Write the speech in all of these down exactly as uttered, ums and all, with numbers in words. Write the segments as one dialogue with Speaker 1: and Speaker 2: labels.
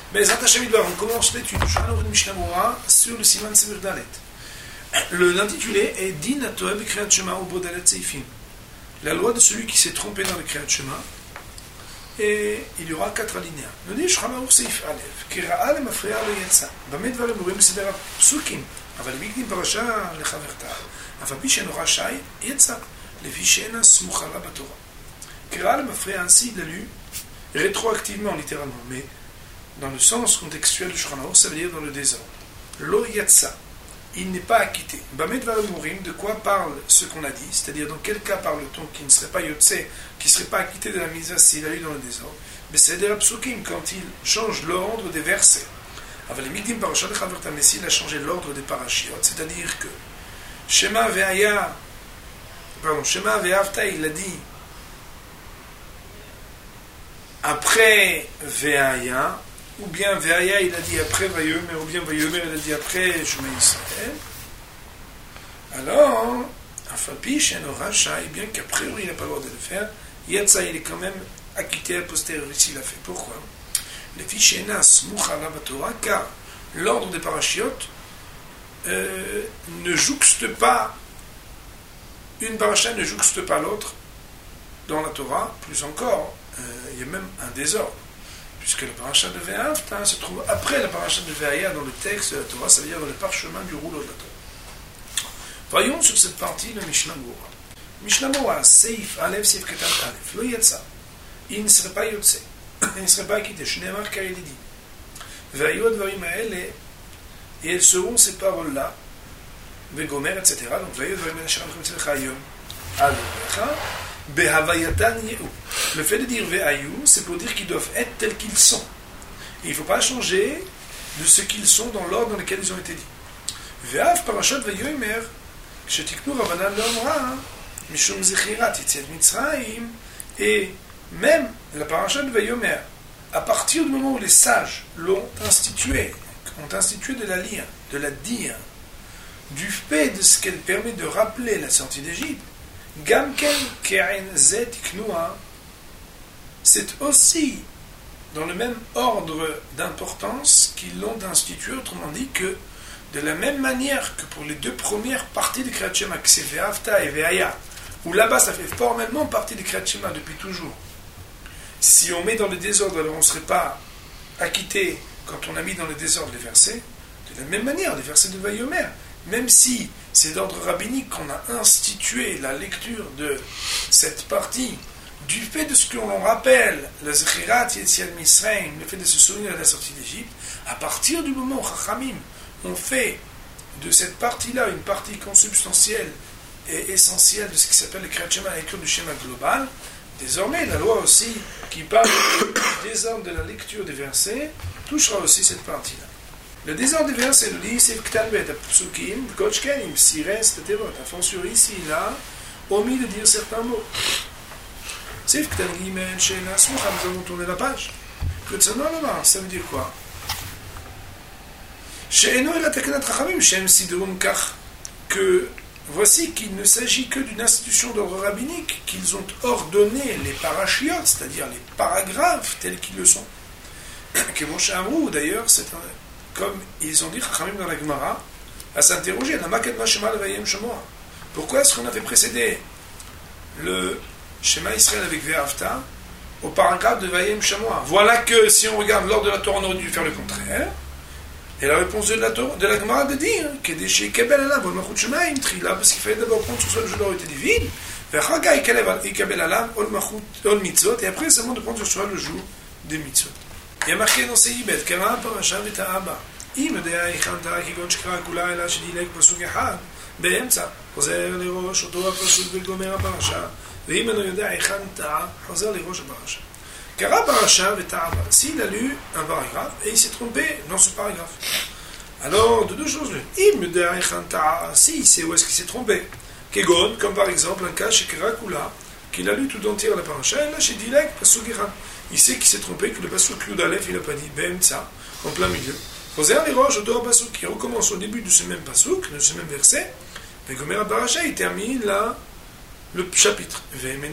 Speaker 1: Mais on commence l'étude de Mishnah Moura sur le Siman Sever Dalet. L'intitulé est Din HaTorah B'Kriyat Shema Ubo Dalet Seifim. La loi de celui qui s'est trompé dans le Kriyat Shema. Et il y aura quatre alinéas. Nous dit Shulchan Aruch Seif Aleph. Kira'a lemafreya lo yatsa. Bama dvarim amurim בסדר הפסוקים. אבל מקדים פרשה לחברתה. אף על פי שאינו רשאי, יצא. לפי שאינה סמוכה לה בתורה. Kira'a lemafreya, ainsi il l'a lu rétroactivement, littéralement, mais dans le sens contextuel du Shulchan Aruch, ça veut dire dans le désordre. Lo yatsa. Il n'est pas acquitté. Bama dvarim amurim, de quoi parle ce qu'on a dit, c'est-à-dire dans quel cas parle-t-on qui ne serait pas yotse, qui ne serait pas acquitté de la misa s'il a eu dans le désordre. Mais c'est des psukim quand il change l'ordre des versets. Mais s'il a changé l'ordre des parashiot, c'est-à-dire que Shema ve'aya, pardon, Shema ve'avta, il a dit après ve'aya, ou bien ve'aya, il a dit après vayomer, ou bien vayomer, il a dit après Shema Israël. Alors, Afapi, Sheno Racha, et bien qu'a priori il n'a pas le droit de le faire, Yatsa, il est quand même acquitté a posteriori s'il l'a fait. Pourquoi? Les fichiers Nas, Mouchala Torah, car l'ordre des parachiotes euh, ne jouxte pas, une paracha ne jouxte pas l'autre dans la Torah, plus encore, euh, il y a même un désordre, puisque la paracha de Ve'avta se trouve après la paracha de Ve'aya dans le texte de la Torah, ça veut dire dans le parchemin du rouleau de la Torah. Voyons sur cette partie le Mishnah Moura. Mishnah Moura, Seif Aleph, Seif Ketat Aleph, Lo Yatsa. Il ne serait pas yotse, il ne serait pas acquitté. Shneimar, car il est dit. Ve'ayot varim ha'ele, et elles seront ces paroles-là, Ve'gomer, et cetera. Donc, Ve'ayot varim ha'ele, Sharam Chemitzvech Hayom, Alecha, Be'havayatan Yehu. Le fait de dire Ve'ayu, c'est pour dire qu'ils doivent être tels qu'ils sont. Et il ne faut pas changer de ce qu'ils sont dans l'ordre dans lequel ils ont été dits. Ve'av parashat Ve'yomer, Shetiknu Rabbanan Le'omra, Mishum Zechirat Yetziat Mitzrayim, et même la paracha de Vayomer, à partir du moment où les sages l'ont institué, ont institué de la lire, de la dire, du fait de ce qu'elle permet de rappeler la sortie d'Égypte, Gamken Keren Zet Iknua, c'est aussi dans le même ordre d'importance qu'ils l'ont institué, autrement dit que de la même manière que pour les deux premières parties de Kriyat Shema, que c'est Ve'avta et Ve'aya, où là-bas ça fait formellement partie de Kriyat Shema depuis toujours. Si on met dans le désordre, alors on ne serait pas acquitté quand on a mis dans le désordre les versets. De la même manière, les versets de Vayomer, même si c'est d'ordre rabbinique qu'on a institué la lecture de cette partie, du fait de ce que l'on rappelle, la Zechirat Yetziat Mitzrayim, le fait de se souvenir de la sortie d'Égypte, à partir du moment où Chachamim ont fait de cette partie-là une partie consubstantielle et essentielle de ce qui s'appelle le Kriyat Shema, la lecture du schéma global, désormais, la loi aussi, qui parle du désordre de la lecture des versets, touchera aussi cette partie-là. Le désordre des versets, nous dit, c'est Ktan Bet, Psukim, Kochkenim, s'il reste, Tevot, à fond sur ici, là, omis de dire certains mots. C'est Ktan Gimel, Shena, Smoucha, nous allons tourner la page. Kretsono Lomar, ça veut dire quoi? She'eno ela Tekenat Chachamim, Shem Sidrum Kach, que voici qu'il ne s'agit que d'une institution d'ordre rabbinique, qu'ils ont ordonné les parachiotes, c'est-à-dire les paragraphes tels qu'ils le sont. Que Moshe Amrou, d'ailleurs, c'est un, comme ils ont dit, Chachamim dans la Gemara, à s'interroger, pourquoi est-ce qu'on avait précédé le Shema Israël avec Ve'avta au paragraphe de Vayem Shamoa? Voilà que si on regarde l'ordre de la Torah, on aurait dû faire le contraire. Et la réponse de la, de la Gemara de dire que des chez Kebel Alav, Ol Malchut Shemaim, Trila, parce qu'il fallait d'abord prendre sur soi le jeu d'autorité divine, Vechaga Kebel Alav, Ol Malchut, Ol Mitzvot, et après seulement de prendre sur soi le jour des Mitzvot. Il y a marqué dans ces Ibet, Kara Parasha V'Ta'aba, Im Dea Ichan Ta'a Kigon Shkara Kula Ela Shedilek Pasuk Echad, Be'emtza, חוזר לראש אותו הפסוק וגומר הפרשה, ואם אינו יודע היכן טעה, חוזר לראש הפרשה. Kara Parasha V'Ta'aba. S'il a lu un paragraphe et il s'est trompé dans ce paragraphe. Alors, de deux choses, il me dit si il sait où est-ce qu'il s'est trompé. Kegon, comme par exemple un cas chez Kerakula, qu'il a lu tout entier la paracha, et là chez Dilek, Pasuk Echad. Il sait qu'il s'est trompé, que le Pasuk Yud Aleph, il n'a pas dit Be'emtza, en plein milieu. Choser les roches au Pasuk, qui recommence au début de ce même Pasuk, de ce même verset, et Gomer Parasha, il termine là le chapitre.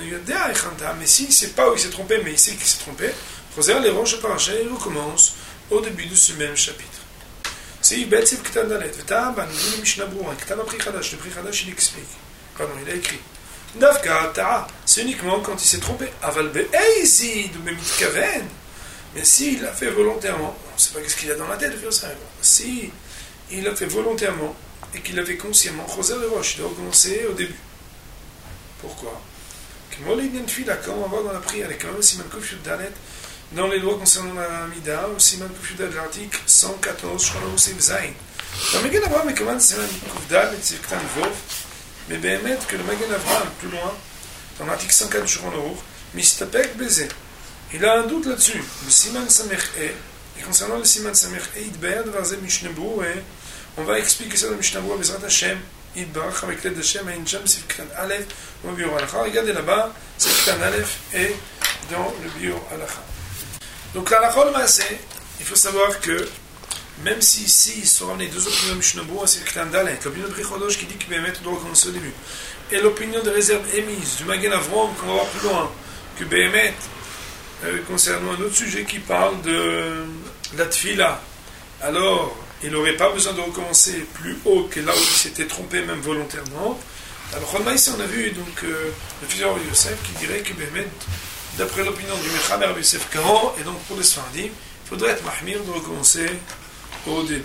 Speaker 1: Mais s'il ne sait pas où il s'est trompé, mais il sait qu'il s'est trompé, Choser les roches au Parasha, il recommence au début de ce même chapitre. C'est Betsev Ktan Dalet. V'tam, ben, nous, le Mishnah Berurah, Ktan Apri Chadash, le Pri Chadash, il explique. Pardon, il a écrit. Davka Ta'a, c'est uniquement quand il s'est trompé. Aval Be'ezid, ou Bemitkaven. Mais s'il l'a fait volontairement, on ne sait pas qu'est-ce qu'il a dans la tête de faire ça. Si il l'a fait volontairement et qu'il l'a fait consciemment, Choser le Roche, il doit recommencer au début. Pourquoi? Comme on va voir dans la prière, il y a quand même Siman Kuf Yud Dalet, dans les lois concernant la Mida, ou Siman Kuf Yud Dalet, l'article cent quatorze, Shkona Osev Zayin. Dans le Magen Avraham, il commande Siman Kuf Dalet, c'est Ktan Vov, mais bien mettre que le Magen Avraham, plus loin, dans l'article cent quatre, Shkona Our, Mistapek Bezeh. Il a un doute là-dessus. Le Siman Samech E, et concernant le Siman Samech E, Idber Dvarzeh Mishnah Berurah, on va expliquer ça dans Mishnah Berurah, Bezrat Hashem, Idbarach, avec l'aide d'Hashem, et Incham, c'est Ktan Aleph, au Biur Halacha. Regardez là-bas, c'est Ktan Aleph, et dans le Biur Halacha. Donc, la Halacha, le Maaseh, il faut savoir que, même si ici, ils sont ramenés deux opinions de Mishnah Berurah, c'est Ktan Dalet, l'opinion de Pri Chodosh qui dit qu'il Béhémet doit recommencer au début, et l'opinion de réserve émise du Magen Avraham, qu'on va voir plus loin, que Béhémet, Euh, concernant un autre sujet qui parle de la tfila, alors il n'aurait pas besoin de recommencer plus haut que là où il s'était trompé, même volontairement. Alors ici on a vu donc euh, le fils de Yosef qui dirait que Béhémet, d'après l'opinion du Mechaber Yosef Karan, et donc pour les Sfardim, il faudrait être mahmir de recommencer au début.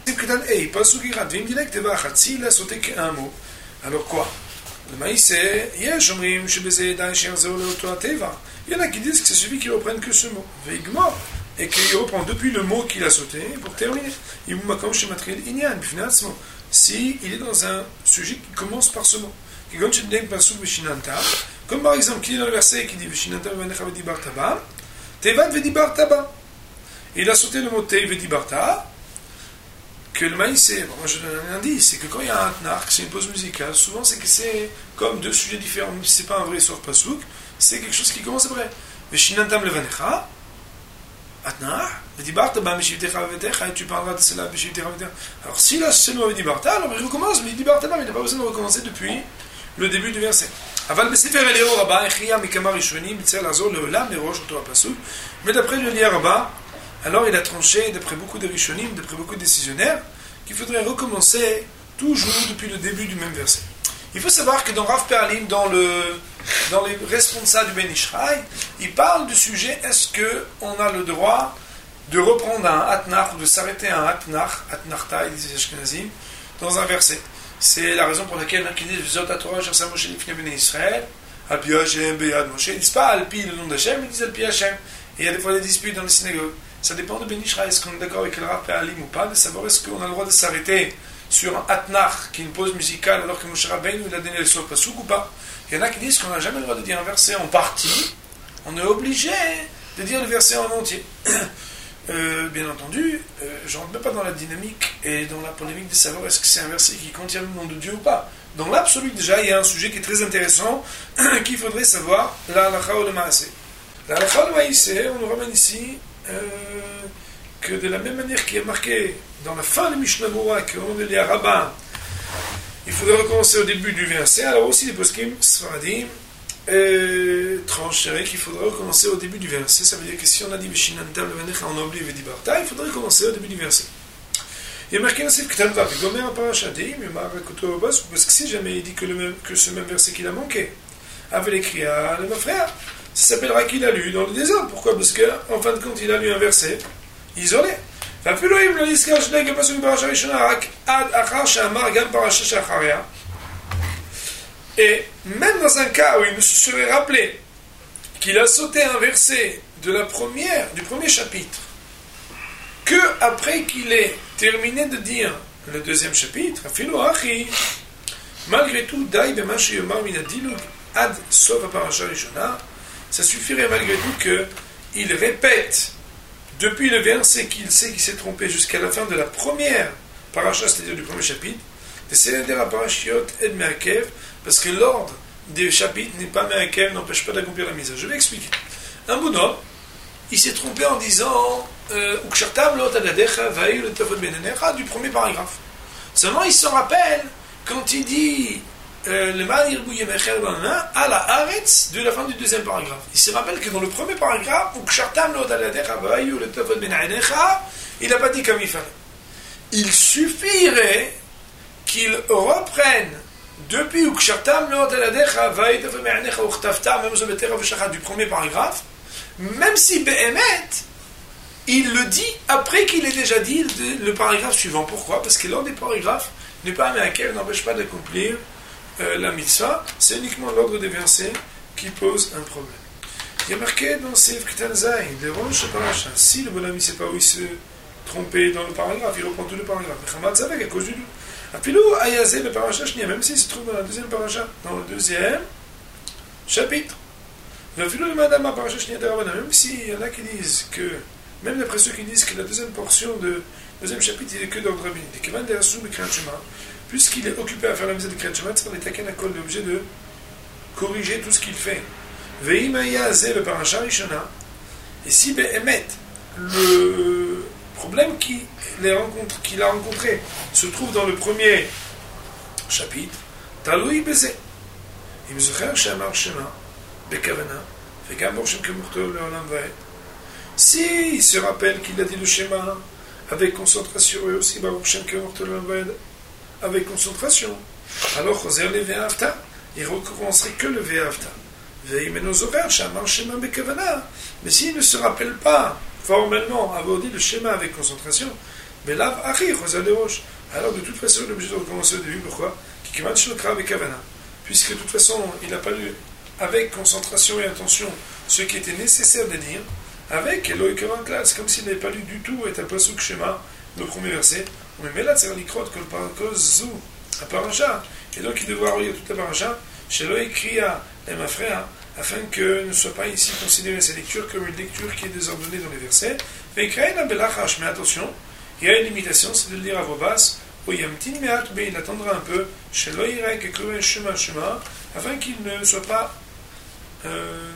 Speaker 1: S'il a sauté qu'un mot, alors quoi? Le maïs c'est Yesh Omrim Shebezeh Dan Sherzeo Leoto Ateva. Il y en a qui disent que c'est celui qui reprenne que ce mot, Veigma, et qu'il reprend depuis le mot qu'il a sauté pour terminer. Si il est dans un sujet qui commence par ce mot, comme par exemple qui est dans le verset qui dit Tevat Vedibartaba. Il a sauté le mot Te Vedibarta. Que le maïs, c'est, bon, moi je donne un indice, c'est que quand il y a un atnar, que c'est une pause musicale, souvent c'est que c'est comme deux sujets différents, même si c'est pas un vrai sort pasouk, c'est quelque chose qui commence après. Veshinantam levanecha, atnar, vedibarta ba meshivtecha vetecha, et tu parleras de cela, meshivtecha vetecha. Alors si là c'est le mot vedibarta, alors il recommence, mais vedibarta ba, mais il n'a pas besoin de recommencer depuis le début du verset. Aval besefer eleo rabba, echia mikama rishonim, bitzer lazor leolam, merosh oto apasuk. Mais d'après le Lier Rabba, alors il a tranché, d'après beaucoup de rishonim, d'après beaucoup de décisionnaires, qu'il faudrait recommencer toujours depuis le début du même verset. Il faut savoir que dans Rav Perlim, dans, le, dans les responsables du Ben Ishraï, il parle du sujet, est-ce qu'on a le droit de reprendre un atnar, ou de s'arrêter à un atnar, atnarta, ils disent Ashkenazim, dans un verset. C'est la raison pour laquelle ils disent Zot HaTorah, Shersa Moshe Lifnei Bnei Israël, Alpi Hashem, Beyad Moshe. Ils ne disent pas Alpi le nom d'Hashem, ils disent Alpi Hashem. Et il y a des fois des disputes dans les synagogues. Ça dépend de Ben Ishraï, est-ce qu'on est d'accord avec le Rav Perlim ou pas, de savoir est-ce qu'on a le droit de s'arrêter sur un atnar, qui est une pause musicale, alors que Moshe Rabbeinu il a donné le sort pasouk ou pas. Il y en a qui disent qu'on n'a jamais le droit de dire un verset en partie, on est obligé de dire le verset en entier. Euh, bien entendu, euh, je ne rentre même pas dans la dynamique et dans la polémique de savoir est-ce que c'est un verset qui contient le nom de Dieu ou pas. Dans l'absolu, déjà, il y a un sujet qui est très intéressant qu'il faudrait savoir, la halakha ou le maaseh. La halakha ou le maaseh, on nous ramène ici euh, que de la même manière qu'il est marqué dans la fin de Mishnah Berurah, qu'on dit à Rabbin, il faudrait recommencer au début du verset, alors aussi les poskim Sfaradim Euh, trancherait qu'il faudrait recommencer au début du verset. Ça veut dire que si on a dit Veshinantam levanecha, on a oublié Vedibarta, il faudrait recommencer au début du verset. Il y a marqué dans cette Ktan Vav, Gomer Parashadim, parce que si jamais il dit que, le même, que ce même verset qu'il a manqué avait l'écrit à ma frère, ça s'appellera qu'il a lu dans le désordre. Pourquoi? Parce qu'en fin de compte, il a lu un verset isolé. Et même dans un cas où il ne se serait rappelé qu'il a sauté un verset de la première, du premier chapitre, que après qu'il ait terminé de dire le deuxième chapitre, malgré tout, ça suffirait malgré tout qu'il répète depuis le verset qu'il sait qu'il s'est trompé jusqu'à la fin de la première paracha, c'est-à-dire du premier chapitre, parce que l'ordre des chapitres n'est pas me'akev, n'empêche pas d'accomplir la mise. Je vais expliquer. Un bonhomme, il s'est trompé en disant euh, du premier paragraphe. Seulement il se rappelle quand il dit euh, le Ma'ir Bouyemecher à la Haaretz de la fin du deuxième paragraphe. Il se rappelle que dans le premier paragraphe, il n'a pas dit comme il fallait. Il suffirait qu'il reprenne depuis du premier paragraphe, même si Behemet, il le dit après qu'il ait déjà dit le, le paragraphe suivant. Pourquoi? Parce que l'ordre des paragraphes n'est pas un laquelle n'empêche pas d'accomplir euh, la mitzvah, c'est uniquement l'ordre des versets qui pose un problème. Il y a marqué dans Seif Ktan Zayin, de Rosh Paracha, si le bonhomme ne sait pas où il se trompait dans le paragraphe, il reprend tout le paragraphe. Mais à cause du doute. Apilou Ayazé le paracha Shnia, même s'il se trouve dans la deuxième paracha, dans le deuxième chapitre. Apilou le Madama paracha Shnia Teravana, même s'il y en a qui disent que, même d'après ceux qui disent que la deuxième portion de deuxième chapitre, il est que d'ordre rabbinique. Et que Van der Soum et Kriyat Shema, puisqu'il est occupé à faire la misère de Kriyat Shema, c'est les Taken Akol, il est obligé de corriger tout ce qu'il fait. Veim Ayazé le paracha Rishona, et si Behemet, le problème qu'il qu'il a rencontré se trouve dans le premier chapitre, Taloui Bezé. Il me zocher Shamar Shema, Bekavana, Vegam Shem Kemurto Leolam Vaed. Si il se rappelle qu'il a dit le schéma avec concentration, et aussi Baruch Shem Kemurto Leolam Vaed, avec concentration, alors Choser le Ve'avta, il recommencerait que le Ve'avta. Veim Enozocher Shamar Shema Bekavana. Mais s'il ne se rappelle pas formellement avoir dit le schéma avec concentration, mais là, alors de toute façon, il est obligé de recommencer au début. Pourquoi? Puisque de toute façon, il n'a pas lu avec concentration et intention ce qui était nécessaire de dire, avec Eloi Kevan classe, comme s'il n'avait pas lu du tout et un pasuk schéma, le premier verset. On met là, c'est l'ikron que le parancos zou, à paracha, et donc il devra relire toute la paracha, chez Eloi Kriya, et ma frère, afin que ne soit pas ici considérée cette lecture comme une lecture qui est désordonnée dans les versets. Mais mais attention, il y a une limitation, c'est de le lire à voix basse, mais il attendra un peu, chez l'oïrek et un chemin chemin, afin qu'il ne soit pas, euh,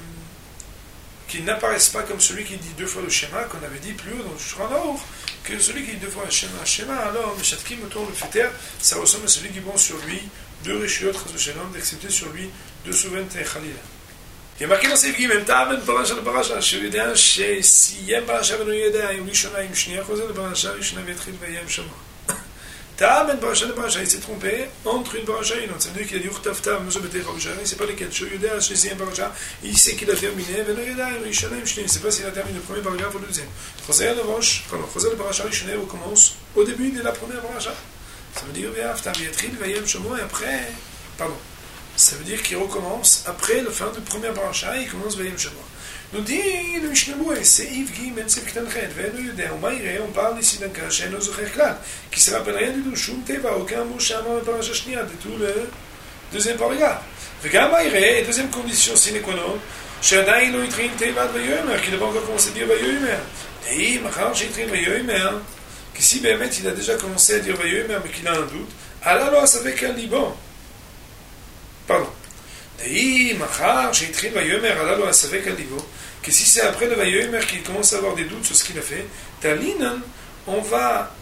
Speaker 1: qu'il n'apparaisse pas comme celui qui dit deux fois le schéma, qu'on avait dit plus haut dans le Shulchan, que celui qui dit deux fois le schéma, schéma, alors, Meshatkim autour le féter, ça ressemble à celui qui prend sur lui deux réchiotes, d'accepter sur lui deux souventes et Khalila. Il y a marqué dans ces même Ta'aben Parasha le Parasha, je veux dire, si Yem Parasha ben Oyeda, Yom Lishona, Yom Shnia, Choser le Parasha, Rishona Vetril, Vayem Shama. Ta'aben Parasha le Parasha, il s'est trompé entre une Parasha et une autre. Ça veut dire qu'il a dit Urtafta, Moussa Bete Parasha, il ne sait pas lesquels. Je veux dire, chez Yem Parasha, il sait qu'il a terminé, Ben Oyeda, Yom Lishona, Yom Shnia, il ne sait pas s'il a terminé le premier paragraphe ou le deuxième. Choser le Roche, pardon, Choser le Parasha, Rishona, recommence au début de la première Parasha. Ça veut dire Ve'afta, Vetril, Vayem Shama, et après, pardon. Ça veut dire qu'il recommence après la fin de première paracha, il commence Vayem Shama. Nous dit le Mishnah Boué, c'est Yves Guy, même c'est Ktan Chet, Venu Yudé, on parle ici d'un cas, chez nos Zocher Klal, qui se rappelle rien du tout, Shum Teva, aucun mot Shama, paracha Shnia, de tout le deuxième paragraphe. Vegam Maïré, deuxième condition sine qua non, Shadaï lo Yitrin Teva de Vayomer, qui n'a pas encore commencé à dire Vayomer. Et Machar Yitrin Vayomer, qui si Bémet il a déjà commencé à dire Vayomer, mais qu'il a un doute, alors ça fait qu'un Liban. Pardon. D'ailleurs, Machar, j'ai écrit Vayomer, alors à savait qu'à niveau, que si c'est après le Vayomer qu'il commence à avoir des doutes sur ce qu'il a fait, Talinan, on va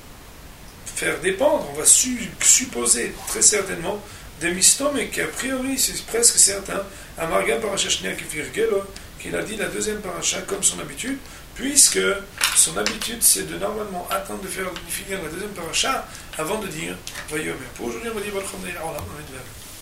Speaker 1: faire dépendre, on va su, supposer très certainement des mistom et qu'a priori, c'est presque certain, Amargam Parasha Shnia Kefirgelo, qu'il a dit la deuxième paracha comme son habitude, puisque son habitude c'est de normalement attendre de faire finir la deuxième paracha avant de dire Vayomer. Pour aujourd'hui, on va dire Balchom Deir Olam, Amen.